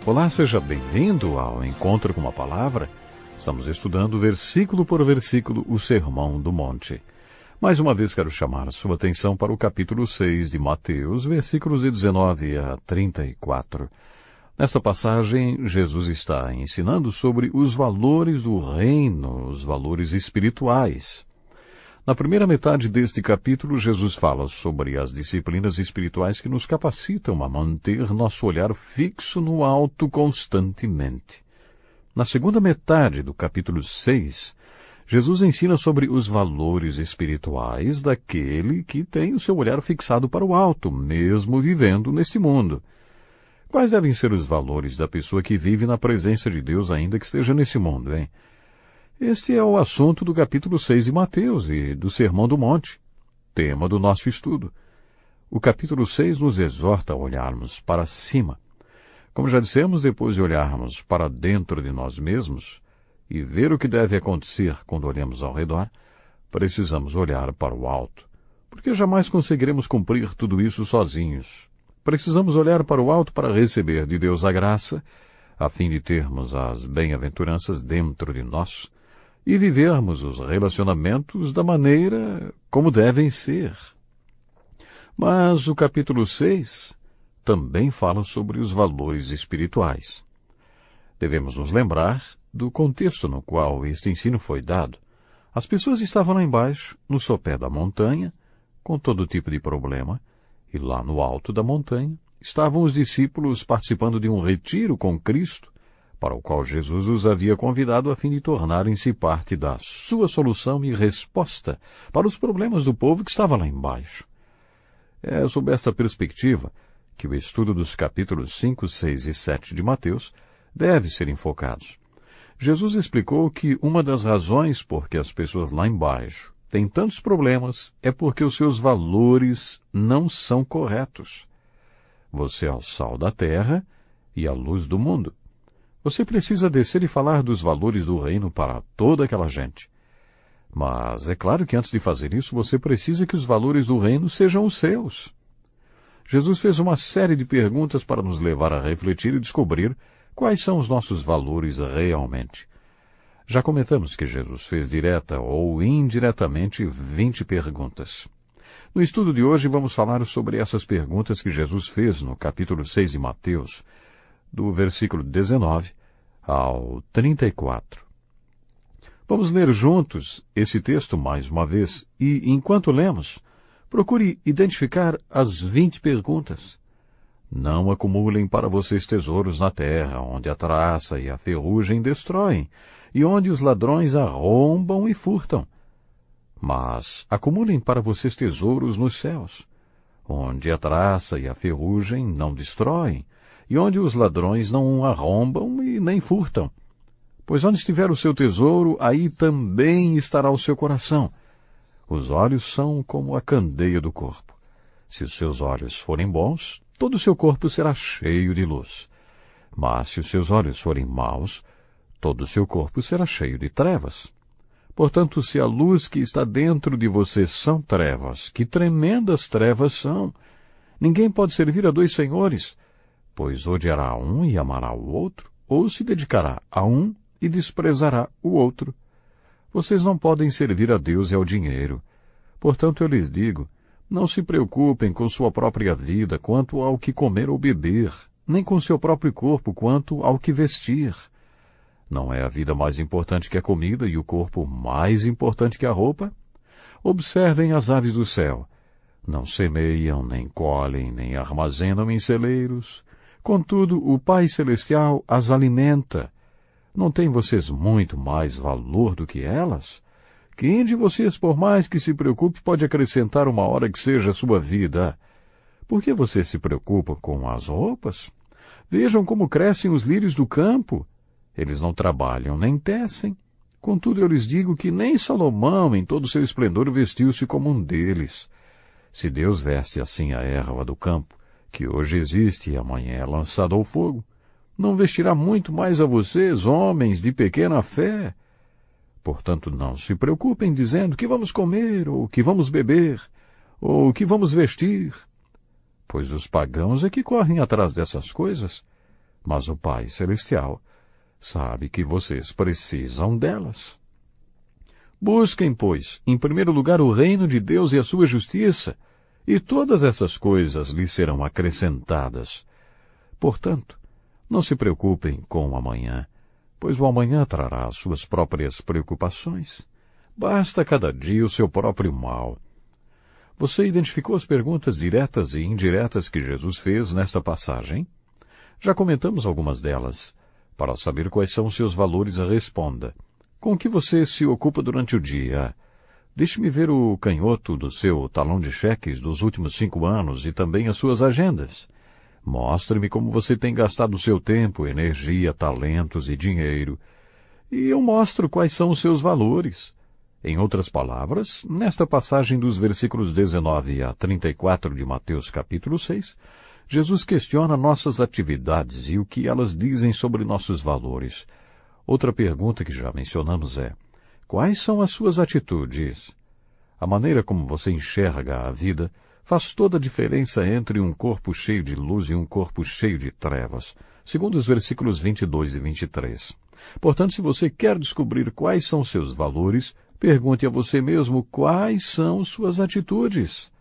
Olá, seja bem-vindo ao Encontro com a Palavra. Estamos estudando versículo por versículo o Sermão do Monte. Mais uma vez quero chamar a sua atenção para o capítulo 6 de Mateus, versículos de 19 a 34. Nesta passagem, Jesus está ensinando sobre os valores do reino, os valores espirituais. Na primeira metade deste capítulo, Jesus fala sobre as disciplinas espirituais que nos capacitam a manter nosso olhar fixo no alto constantemente. Na segunda metade do capítulo 6, Jesus ensina sobre os valores espirituais daquele que tem o seu olhar fixado para o alto, mesmo vivendo neste mundo. Quais devem ser os valores da pessoa que vive na presença de Deus ainda que esteja nesse mundo, hein? Este é o assunto do capítulo 6 de Mateus e do Sermão do Monte, tema do nosso estudo. O capítulo 6 nos exorta a olharmos para cima. Como já dissemos, depois de olharmos para dentro de nós mesmos e ver o que deve acontecer quando olhamos ao redor, precisamos olhar para o alto, porque jamais conseguiremos cumprir tudo isso sozinhos. Precisamos olhar para o alto para receber de Deus a graça, a fim de termos as bem-aventuranças dentro de nós, e vivermos os relacionamentos da maneira como devem ser. Mas o capítulo 6 também fala sobre os valores espirituais. Devemos nos lembrar do contexto no qual este ensino foi dado. As pessoas estavam lá embaixo, no sopé da montanha, com todo tipo de problema, e lá no alto da montanha estavam os discípulos participando de um retiro com Cristo, para o qual Jesus os havia convidado a fim de tornarem-se parte da sua solução e resposta para os problemas do povo que estava lá embaixo. É sob esta perspectiva que o estudo dos capítulos 5, 6 e 7 de Mateus deve ser enfocado. Jesus explicou que uma das razões por que as pessoas lá embaixo têm tantos problemas é porque os seus valores não são corretos. Você é o sal da terra e a luz do mundo. Você precisa descer e falar dos valores do reino para toda aquela gente. Mas é claro que antes de fazer isso, você precisa que os valores do reino sejam os seus. Jesus fez uma série de perguntas para nos levar a refletir e descobrir quais são os nossos valores realmente. Já comentamos que Jesus fez direta ou indiretamente 20 perguntas. No estudo de hoje vamos falar sobre essas perguntas que Jesus fez no capítulo 6 de Mateus, do versículo 19 ao 34. Vamos ler juntos esse texto mais uma vez e, enquanto lemos, procure identificar as 20 perguntas. Não acumulem para vocês tesouros na terra, onde a traça e a ferrugem destroem, e onde os ladrões arrombam e furtam. Mas acumulem para vocês tesouros nos céus, onde a traça e a ferrugem não destroem, e onde os ladrões não arrombam e nem furtam. Pois onde estiver o seu tesouro, aí também estará o seu coração. Os olhos são como a candeia do corpo. Se os seus olhos forem bons, todo o seu corpo será cheio de luz. Mas se os seus olhos forem maus, todo o seu corpo será cheio de trevas. Portanto, se a luz que está dentro de você são trevas, que tremendas trevas são! Ninguém pode servir a dois senhores, pois odiará um e amará o outro, ou se dedicará a um e desprezará o outro. Vocês não podem servir a Deus e ao dinheiro. Portanto, eu lhes digo, não se preocupem com sua própria vida quanto ao que comer ou beber, nem com seu próprio corpo quanto ao que vestir. Não é a vida mais importante que a comida e o corpo mais importante que a roupa? Observem as aves do céu. Não semeiam, nem colhem, nem armazenam em celeiros. Contudo, o Pai Celestial as alimenta. Não têm vocês muito mais valor do que elas? Quem de vocês, por mais que se preocupe, pode acrescentar uma hora que seja a sua vida? Por que vocês se preocupam com as roupas? Vejam como crescem os lírios do campo. Eles não trabalham nem tecem. Contudo, eu lhes digo que nem Salomão, em todo o seu esplendor, vestiu-se como um deles. Se Deus veste assim a erva do campo, que hoje existe e amanhã é lançada ao fogo, não vestirá muito mais a vocês, homens de pequena fé? Portanto, não se preocupem dizendo que vamos comer, ou que vamos beber, ou que vamos vestir. Pois os pagãos é que correm atrás dessas coisas. mas o Pai Celestial sabe que vocês precisam delas. Busquem, pois, em primeiro lugar o reino de Deus e a sua justiça, e todas essas coisas lhes serão acrescentadas. Portanto, não se preocupem com o amanhã, pois o amanhã trará as suas próprias preocupações. Basta cada dia o seu próprio mal. Você identificou as perguntas diretas e indiretas que Jesus fez nesta passagem? Já comentamos algumas delas. Para saber quais são os seus valores, responda. Com que você se ocupa durante o dia? Deixe-me ver o canhoto do seu talão de cheques dos últimos 5 anos e também as suas agendas. Mostre-me como você tem gastado o seu tempo, energia, talentos e dinheiro. E eu mostro quais são os seus valores. Em outras palavras, nesta passagem dos versículos 19 a 34 de Mateus capítulo 6, Jesus questiona nossas atividades e o que elas dizem sobre nossos valores. Outra pergunta que já mencionamos é: quais são as suas atitudes? A maneira como você enxerga a vida faz toda a diferença entre um corpo cheio de luz e um corpo cheio de trevas, segundo os versículos 22 e 23. Portanto, se você quer descobrir quais são seus valores, pergunte a você mesmo quais são suas atitudes.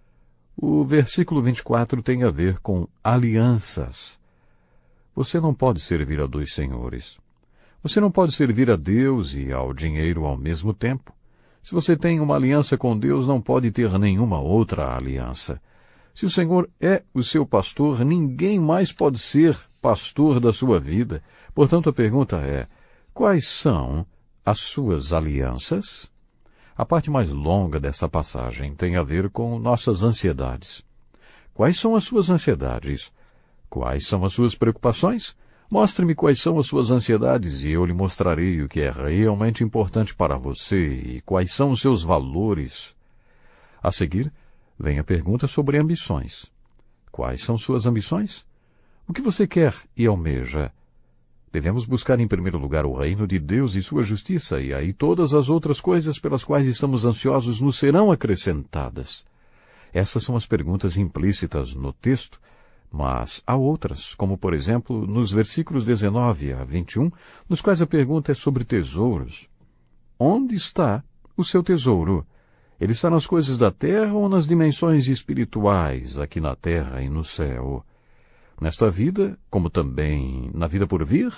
O versículo 24 tem a ver com alianças. Você não pode servir a 2 senhores. Você não pode servir a Deus e ao dinheiro ao mesmo tempo. Se você tem uma aliança com Deus, não pode ter nenhuma outra aliança. Se o Senhor é o seu pastor, ninguém mais pode ser pastor da sua vida. Portanto, a pergunta é: quais são as suas alianças? A parte mais longa dessa passagem tem a ver com nossas ansiedades. Quais são as suas ansiedades? Quais são as suas preocupações? Mostre-me quais são as suas ansiedades e eu lhe mostrarei o que é realmente importante para você e quais são os seus valores. A seguir, vem a pergunta sobre ambições. Quais são suas ambições? O que você quer e almeja? Devemos buscar em primeiro lugar o reino de Deus e sua justiça, e aí todas as outras coisas pelas quais estamos ansiosos nos serão acrescentadas. Essas são as perguntas implícitas no texto, mas há outras, como por exemplo nos versículos 19 a 21, nos quais a pergunta é sobre tesouros. Onde está o seu tesouro? Ele está nas coisas da terra ou nas dimensões espirituais, aqui na terra e no céu? Nesta vida, como também na vida por vir?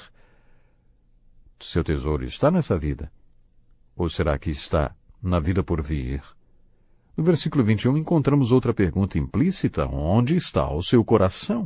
Seu tesouro está nessa vida? Ou será que está na vida por vir? No versículo 21 encontramos outra pergunta implícita: onde está o seu coração?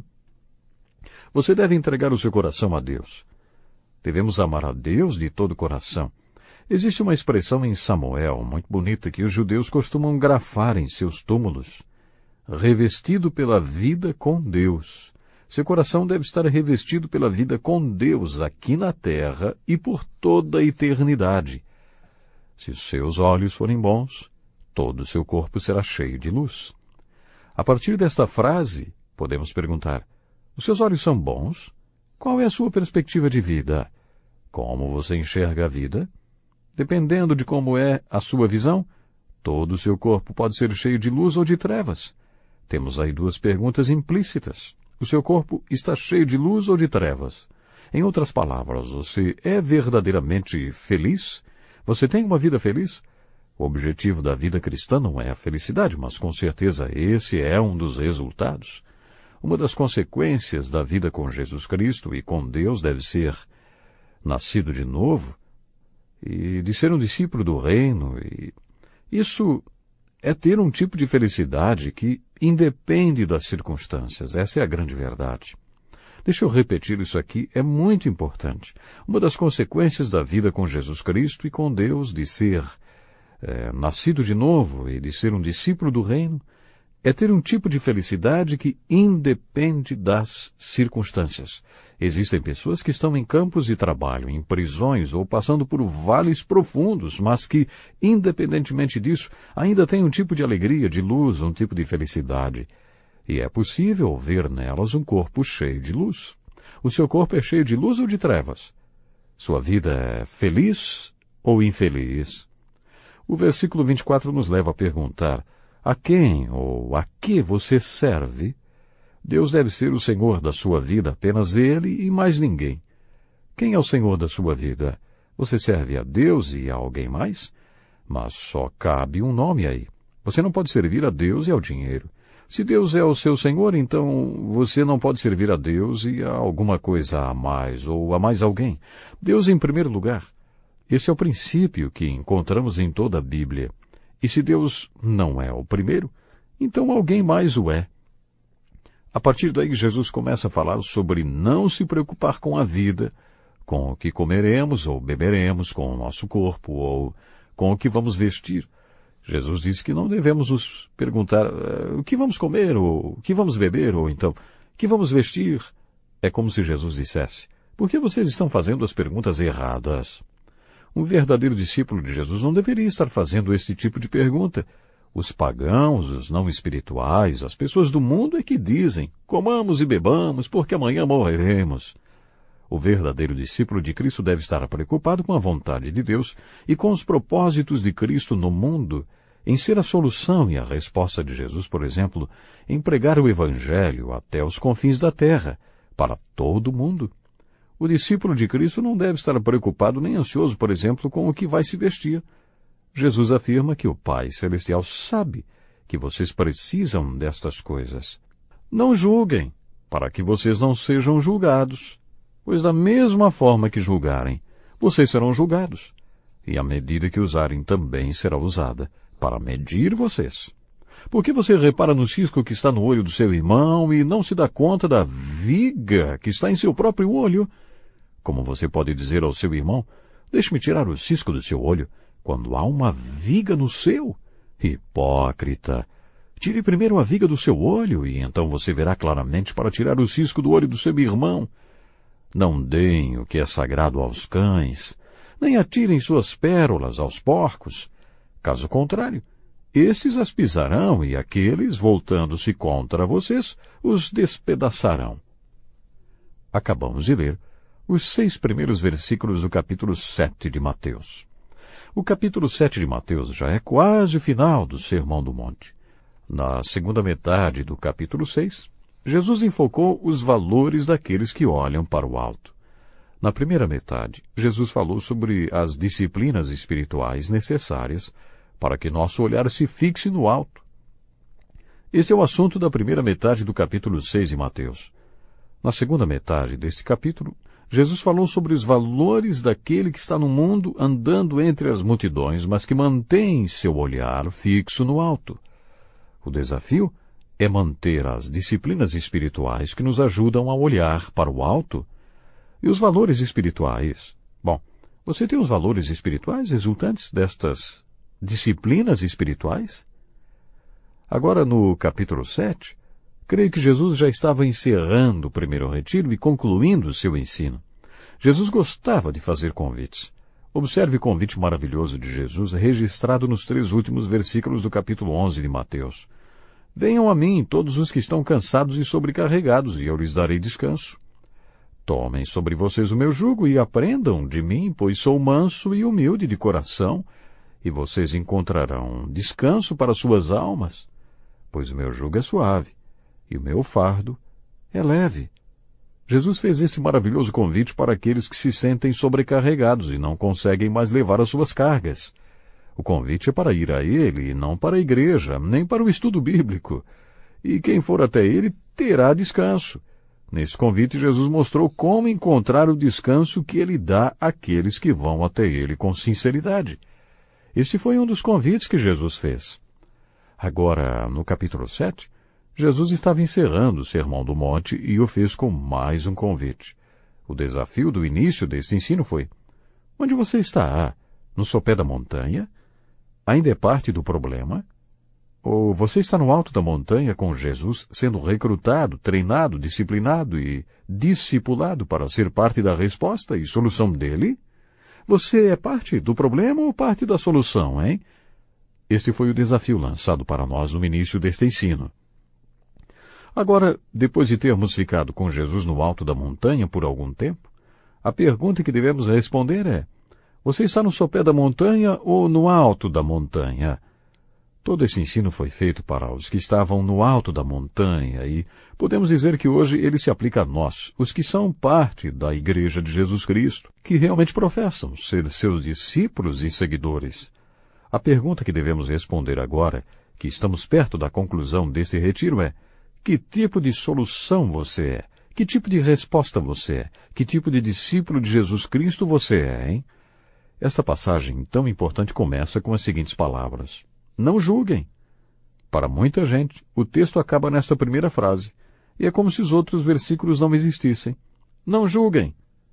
Você deve entregar o seu coração a Deus. Devemos amar a Deus de todo o coração. Existe uma expressão em Samuel muito bonita que os judeus costumam grafar em seus túmulos: revestido pela vida com Deus. Seu coração deve estar revestido pela vida com Deus aqui na terra e por toda a eternidade. Se os seus olhos forem bons, todo o seu corpo será cheio de luz. A partir desta frase, podemos perguntar: os seus olhos são bons? Qual é a sua perspectiva de vida? Como você enxerga a vida? Dependendo de como é a sua visão, todo o seu corpo pode ser cheio de luz ou de trevas. Temos aí 2 perguntas implícitas. O seu corpo está cheio de luz ou de trevas? Em outras palavras, você é verdadeiramente feliz? Você tem uma vida feliz? O objetivo da vida cristã não é a felicidade, mas com certeza esse é um dos resultados. Uma das consequências da vida com Jesus Cristo e com Deus deve ser nascido de novo e de ser um discípulo do reino. E isso é ter um tipo de felicidade que independe das circunstâncias. Essa é a grande verdade. Deixa eu repetir isso aqui, é muito importante. Uma das consequências da vida com Jesus Cristo e com Deus, de ser nascido de novo e de ser um discípulo do reino, é ter um tipo de felicidade que independe das circunstâncias. Existem pessoas que estão em campos de trabalho, em prisões ou passando por vales profundos, mas que, independentemente disso, ainda têm um tipo de alegria, de luz, um tipo de felicidade. E é possível ver nelas um corpo cheio de luz. O seu corpo é cheio de luz ou de trevas? Sua vida é feliz ou infeliz? O versículo 24 nos leva a perguntar: a quem ou a que você serve? Deus deve ser o Senhor da sua vida, apenas Ele e mais ninguém. Quem é o Senhor da sua vida? Você serve a Deus e a alguém mais? Mas só cabe um nome aí. Você não pode servir a Deus e ao dinheiro. Se Deus é o seu Senhor, então você não pode servir a Deus e a alguma coisa a mais, ou a mais alguém. Deus em primeiro lugar. Esse é o princípio que encontramos em toda a Bíblia. E se Deus não é o primeiro, então alguém mais o é. A partir daí, Jesus começa a falar sobre não se preocupar com a vida, com o que comeremos ou beberemos, com o nosso corpo, ou com o que vamos vestir. Jesus diz que não devemos nos perguntar o que vamos comer, ou o que vamos beber, ou então, o que vamos vestir. É como se Jesus dissesse, por que vocês estão fazendo as perguntas erradas? Um verdadeiro discípulo de Jesus não deveria estar fazendo esse tipo de pergunta. Os pagãos, os não espirituais, as pessoas do mundo é que dizem, comamos e bebamos, porque amanhã morreremos. O verdadeiro discípulo de Cristo deve estar preocupado com a vontade de Deus e com os propósitos de Cristo no mundo, em ser a solução e a resposta de Jesus, por exemplo, em pregar o Evangelho até os confins da terra, para todo mundo. O discípulo de Cristo não deve estar preocupado nem ansioso, por exemplo, com o que vai se vestir. Jesus afirma que o Pai Celestial sabe que vocês precisam destas coisas. Não julguem, para que vocês não sejam julgados. Pois da mesma forma que julgarem, vocês serão julgados. E a medida que usarem também será usada para medir vocês. Por que você repara no cisco que está no olho do seu irmão e não se dá conta da viga que está em seu próprio olho? Como você pode dizer ao seu irmão, deixe-me tirar o cisco do seu olho, quando há uma viga no seu? Hipócrita! Tire primeiro a viga do seu olho e então você verá claramente para tirar o cisco do olho do seu irmão. Não deem o que é sagrado aos cães, nem atirem suas pérolas aos porcos. Caso contrário, esses as pisarão e aqueles, voltando-se contra vocês, os despedaçarão. Acabamos de ler os 6 primeiros versículos do capítulo 7 de Mateus. O capítulo 7 de Mateus já é quase o final do Sermão do Monte. Na segunda metade do capítulo 6, Jesus enfocou os valores daqueles que olham para o alto. Na primeira metade, Jesus falou sobre as disciplinas espirituais necessárias para que nosso olhar se fixe no alto. Este é o assunto da primeira metade do capítulo 6 de Mateus. Na segunda metade deste capítulo, Jesus falou sobre os valores daquele que está no mundo andando entre as multidões, mas que mantém seu olhar fixo no alto. O desafio é manter as disciplinas espirituais que nos ajudam a olhar para o alto. E os valores espirituais? Bom, você tem os valores espirituais resultantes destas disciplinas espirituais? Agora, no capítulo 7, creio que Jesus já estava encerrando o primeiro retiro e concluindo o seu ensino. Jesus gostava de fazer convites. Observe o convite maravilhoso de Jesus registrado nos 3 últimos versículos do capítulo 11 de Mateus. Venham a mim todos os que estão cansados e sobrecarregados, e eu lhes darei descanso. Tomem sobre vocês o meu jugo e aprendam de mim, pois sou manso e humilde de coração, e vocês encontrarão descanso para suas almas, pois o meu jugo é suave e o meu fardo é leve. Jesus fez este maravilhoso convite para aqueles que se sentem sobrecarregados e não conseguem mais levar as suas cargas. O convite é para ir a ele, não para a igreja, nem para o estudo bíblico. E quem for até ele terá descanso. Nesse convite, Jesus mostrou como encontrar o descanso que ele dá àqueles que vão até ele com sinceridade. Este foi um dos convites que Jesus fez. Agora, no capítulo 7, Jesus estava encerrando o Sermão do Monte e o fez com mais um convite. O desafio do início deste ensino foi: onde você está? No sopé da montanha? Ainda é parte do problema? Ou você está no alto da montanha com Jesus sendo recrutado, treinado, disciplinado e discipulado para ser parte da resposta e solução dele? Você é parte do problema ou parte da solução, hein? Este foi o desafio lançado para nós no início deste ensino. Agora, depois de termos ficado com Jesus no alto da montanha por algum tempo, a pergunta que devemos responder é: você está no sopé da montanha ou no alto da montanha? Todo esse ensino foi feito para os que estavam no alto da montanha e podemos dizer que hoje ele se aplica a nós, os que são parte da Igreja de Jesus Cristo, que realmente professam ser seus discípulos e seguidores. A pergunta que devemos responder agora, que estamos perto da conclusão desse retiro, é: que tipo de solução você é? Que tipo de resposta você é? Que tipo de discípulo de Jesus Cristo você é, hein? Essa passagem tão importante começa com as seguintes palavras: não julguem. Para muita gente, o texto acaba nesta primeira frase, e é como se os outros versículos não existissem. Não julguem.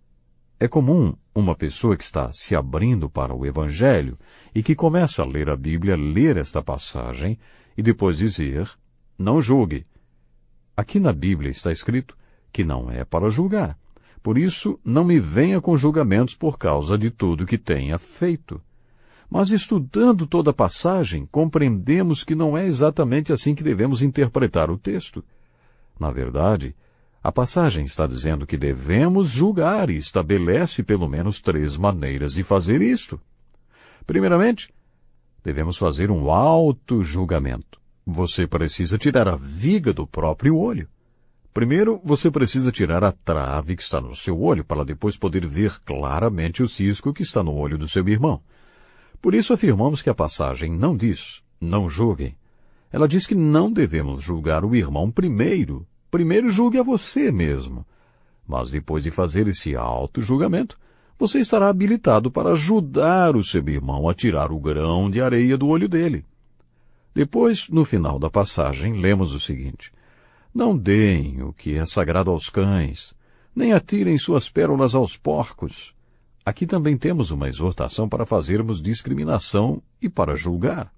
É comum uma pessoa que está se abrindo para o Evangelho e que começa a ler a Bíblia, ler esta passagem e depois dizer: não julgue. Aqui na Bíblia está escrito que não é para julgar. Por isso, não me venha com julgamentos por causa de tudo que tenha feito. Mas estudando toda a passagem, compreendemos que não é exatamente assim que devemos interpretar o texto. Na verdade, a passagem está dizendo que devemos julgar e estabelece pelo menos 3 maneiras de fazer isto. Primeiramente, devemos fazer um auto-julgamento. Você precisa tirar a viga do próprio olho. Primeiro, você precisa tirar a trave que está no seu olho para depois poder ver claramente o cisco que está no olho do seu irmão. Por isso afirmamos que a passagem não diz: não julguem. Ela diz que não devemos julgar o irmão primeiro. Primeiro julgue a você mesmo. Mas depois de fazer esse auto-julgamento, você estará habilitado para ajudar o seu irmão a tirar o grão de areia do olho dele. Depois, no final da passagem, lemos o seguinte: não deem o que é sagrado aos cães, nem atirem suas pérolas aos porcos. Aqui também temos uma exortação para fazermos discriminação e para julgar.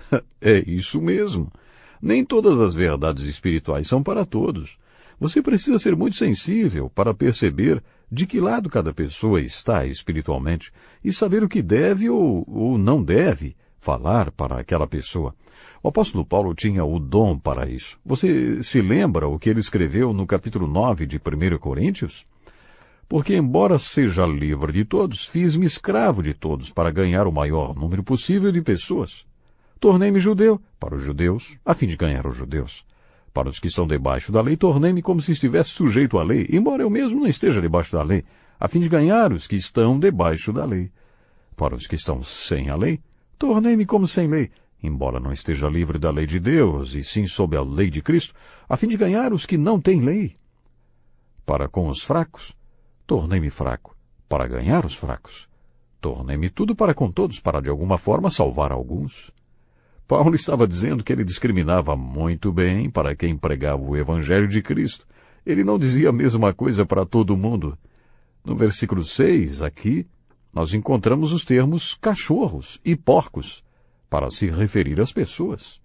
É isso mesmo. Nem todas as verdades espirituais são para todos. Você precisa ser muito sensível para perceber de que lado cada pessoa está espiritualmente e saber o que deve ou não deve falar para aquela pessoa. O apóstolo Paulo tinha o dom para isso. Você se lembra o que ele escreveu no capítulo 9 de 1 Coríntios? Porque, embora seja livre de todos, fiz-me escravo de todos para ganhar o maior número possível de pessoas. Tornei-me judeu para os judeus, a fim de ganhar os judeus. Para os que estão debaixo da lei, tornei-me como se estivesse sujeito à lei, embora eu mesmo não esteja debaixo da lei, a fim de ganhar os que estão debaixo da lei. Para os que estão sem a lei, tornei-me como sem lei, embora não esteja livre da lei de Deus, e sim sob a lei de Cristo, a fim de ganhar os que não têm lei. Para com os fracos, tornei-me fraco, para ganhar os fracos. Tornei-me tudo para com todos, para de alguma forma salvar alguns. Paulo estava dizendo que ele discriminava muito bem para quem pregava o Evangelho de Cristo. Ele não dizia a mesma coisa para todo mundo. No versículo 6, aqui, nós encontramos os termos cachorros e porcos, para se referir às pessoas.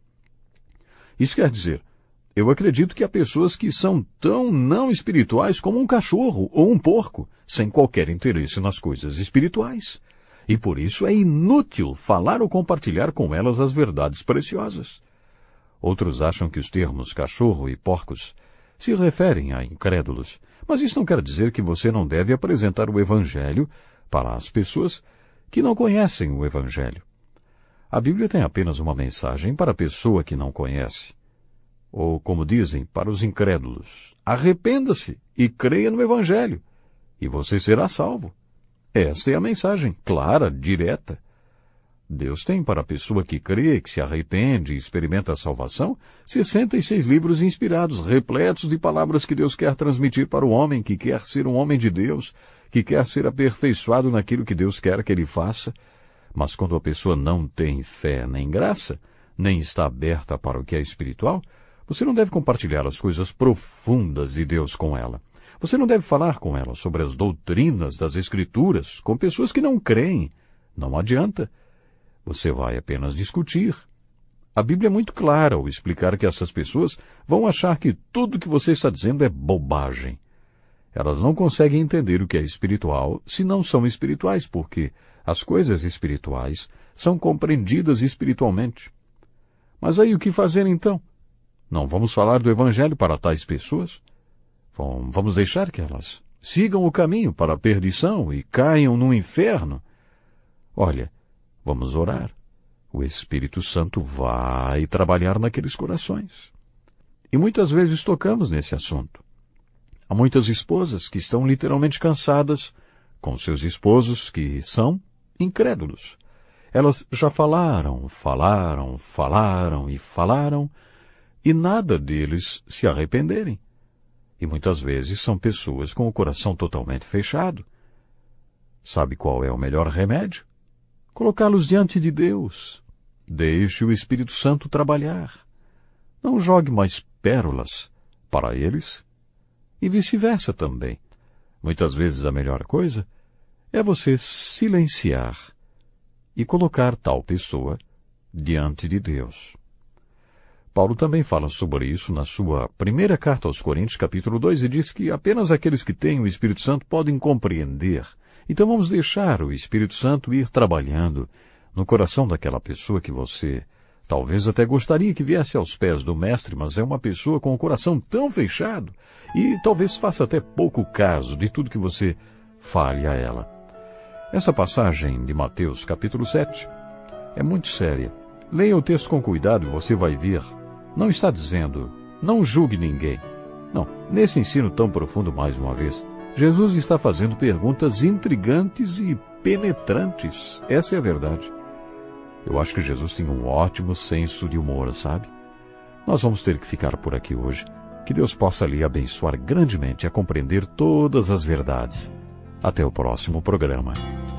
Isso quer dizer, eu acredito que há pessoas que são tão não espirituais como um cachorro ou um porco, sem qualquer interesse nas coisas espirituais. E por isso é inútil falar ou compartilhar com elas as verdades preciosas. Outros acham que os termos cachorro e porcos se referem a incrédulos, mas isso não quer dizer que você não deve apresentar o Evangelho para as pessoas que não conhecem o Evangelho. A Bíblia tem apenas uma mensagem para a pessoa que não conhece. Ou, como dizem, para os incrédulos: arrependa-se e creia no Evangelho, e você será salvo. Esta é a mensagem, clara, direta. Deus tem para a pessoa que crê, que se arrepende e experimenta a salvação, 66 livros inspirados, repletos de palavras que Deus quer transmitir para o homem que quer ser um homem de Deus, que quer ser aperfeiçoado naquilo que Deus quer que ele faça. Mas quando a pessoa não tem fé nem graça, nem está aberta para o que é espiritual, você não deve compartilhar as coisas profundas de Deus com ela. Você não deve falar com ela sobre as doutrinas das Escrituras com pessoas que não creem. Não adianta. Você vai apenas discutir. A Bíblia é muito clara ao explicar que essas pessoas vão achar que tudo que você está dizendo é bobagem. Elas não conseguem entender o que é espiritual se não são espirituais, porque as coisas espirituais são compreendidas espiritualmente. Mas aí o que fazer então? Não vamos falar do Evangelho para tais pessoas? Vamos deixar que elas sigam o caminho para a perdição e caiam no inferno? Olha, vamos orar. o Espírito Santo vai trabalhar naqueles corações. E muitas vezes tocamos nesse assunto. Há muitas esposas que estão literalmente cansadas com seus esposos que são incrédulos. Elas já falaram e nada deles se arrependerem. E muitas vezes são pessoas com o coração totalmente fechado. Sabe qual é o melhor remédio? Colocá-los diante de Deus. Deixe o Espírito Santo trabalhar. Não jogue mais pérolas para eles e vice-versa também. Muitas vezes a melhor coisa é você silenciar e colocar tal pessoa diante de Deus. Paulo também fala sobre isso na sua primeira carta aos Coríntios, capítulo 2, e diz que apenas aqueles que têm o Espírito Santo podem compreender. Então vamos deixar o Espírito Santo ir trabalhando no coração daquela pessoa que você talvez até gostaria que viesse aos pés do Mestre, mas é uma pessoa com o coração tão fechado e talvez faça até pouco caso de tudo que você fale a ela. Essa passagem de Mateus, capítulo 7, é muito séria. Leia o texto com cuidado e você vai ver. Não está dizendo, não julgue ninguém. Não, nesse ensino tão profundo, mais uma vez, Jesus está fazendo perguntas intrigantes e penetrantes. Essa é a verdade. Eu acho que Jesus tem um ótimo senso de humor, sabe? Nós vamos ter que ficar por aqui hoje. Que Deus possa lhe abençoar grandemente a compreender todas as verdades. Até o próximo programa.